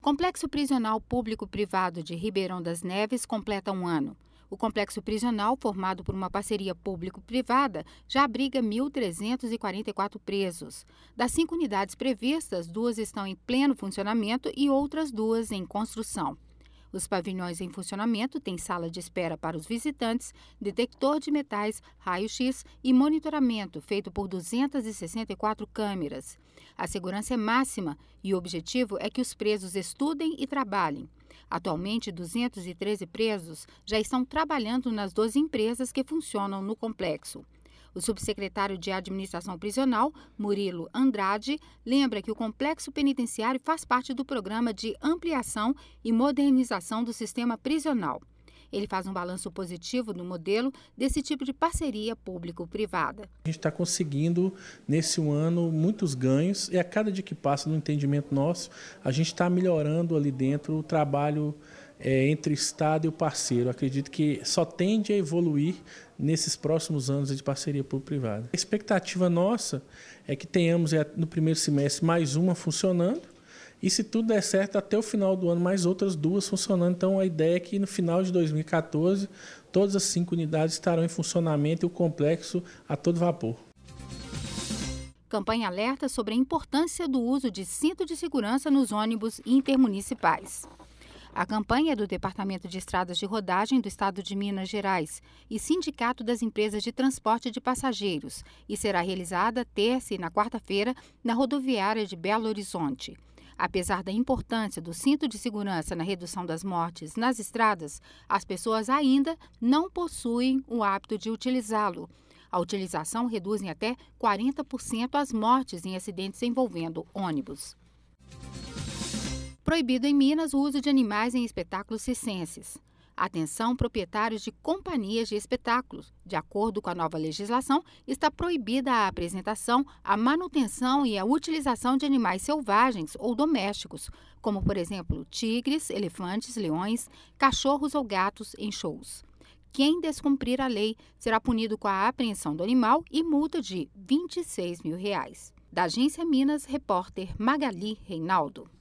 Complexo Prisional Público-Privado de Ribeirão das Neves completa 1 ano. O complexo prisional, formado por uma parceria público-privada, já abriga 1.344 presos. Das 5 unidades previstas, 2 estão em pleno funcionamento e outras 2 em construção. Os pavilhões em funcionamento têm sala de espera para os visitantes, detector de metais, raio-x e monitoramento feito por 264 câmeras. A segurança é máxima e o objetivo é que os presos estudem e trabalhem. Atualmente, 213 presos já estão trabalhando nas 12 empresas que funcionam no complexo. O subsecretário de Administração Prisional, Murilo Andrade, lembra que o complexo penitenciário faz parte do programa de ampliação e modernização do sistema prisional. Ele faz um balanço positivo do modelo desse tipo de parceria público-privada. A gente está conseguindo, nesse 1 ano, muitos ganhos e a cada dia que passa, no entendimento nosso, a gente está melhorando ali dentro o trabalho entre o Estado e o parceiro. Acredito que só tende a evoluir nesses próximos anos de parceria público-privada. A expectativa nossa é que tenhamos no primeiro semestre mais uma funcionando e, se tudo der certo, até o final do ano mais outras 2 funcionando. Então a ideia é que no final de 2014 todas as 5 unidades estarão em funcionamento e o complexo a todo vapor. Campanha alerta sobre a importância do uso de cinto de segurança nos ônibus intermunicipais. A campanha é do Departamento de Estradas de Rodagem do Estado de Minas Gerais e Sindicato das Empresas de Transporte de Passageiros e será realizada terça e na quarta-feira na rodoviária de Belo Horizonte. Apesar da importância do cinto de segurança na redução das mortes nas estradas, as pessoas ainda não possuem o hábito de utilizá-lo. A utilização reduz em até 40% as mortes em acidentes envolvendo ônibus. Proibido em Minas o uso de animais em espetáculos circenses. Atenção, proprietários de companhias de espetáculos. De acordo com a nova legislação, está proibida a apresentação, a manutenção e a utilização de animais selvagens ou domésticos, como, por exemplo, tigres, elefantes, leões, cachorros ou gatos em shows. Quem descumprir a lei será punido com a apreensão do animal e multa de R$ 26 mil. Da Agência Minas, repórter Magali Reinaldo.